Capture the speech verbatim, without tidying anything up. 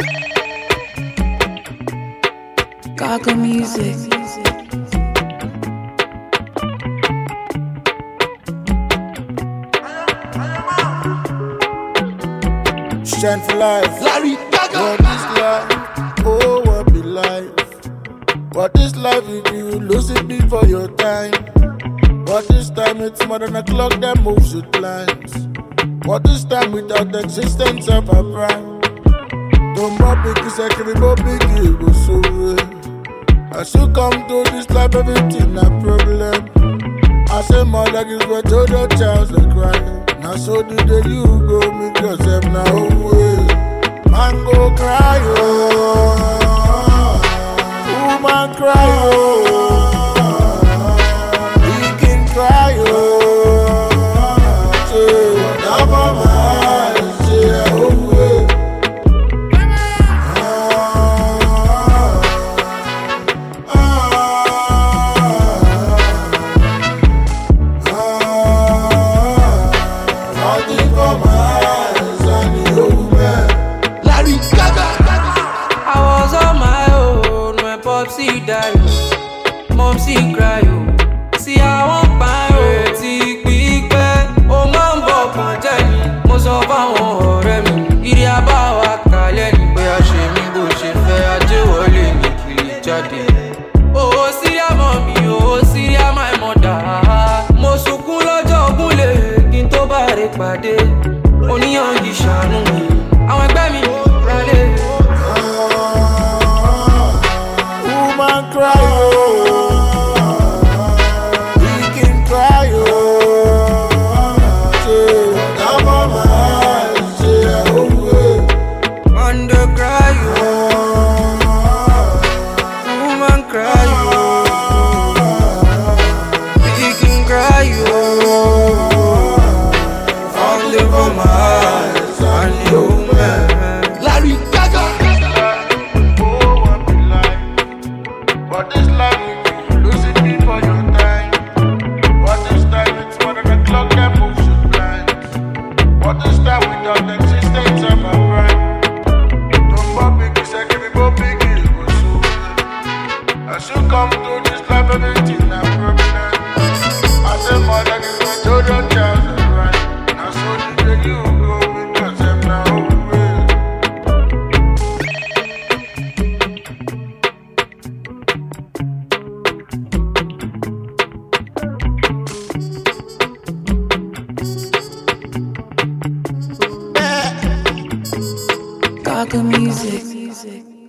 Gaga music. Shine for life. Larry Gaga. What is life? Oh, what be life? What is life if you lose it before your time? What is time? It's more than a clock that moves with lines. What is time without the existence of a prime? Don't bother because I can't be it was so real. I should come to this life, everything a problem. I say my leg is what all the childs are crying. Now so did the you go make yourself now way. Man go cry oh, woman cry oh, he can cry oh. Say whatever man say oh way. Larry Gaga. I was on my own when Popsy died. Momsy cry oh. See I won't buy oh. Ti pípẹ́, ó máa ń bọ̀ kàn jẹ́ ni. Mo sọ fáwọn ọ̀rẹ́ mi, ìrì àbá wa kalẹ̀ ni. Pé a ṣe mí bó ṣe fẹ́, ajé wọlé ní kiri jáde. Owó síríà mọ́ mi, owó síríà my mother. Mo sunkún lọ́jọ́ ògúnlé kí n tó bá rè pàdé. Oníyàn yìí ṣàánú mi, àwọn ẹgbẹ́ mi rálé. Woman cry oh, he can cry oh. Say whatever man say oh way. Man dey cry oh, woman cry oh, pikin cry oh. Only for my eyes and you man. Larry Gaga. Oh, what be life? What is life if you lose it before your time? What is time? It's more than a clock that moves with lines. What is time without the existence of a prime? Don't bother because I give it more big it was so real. I should come to this life everything a problem. I say my leg is my total child is right. Now so did you go because I'm now real. Gaga music.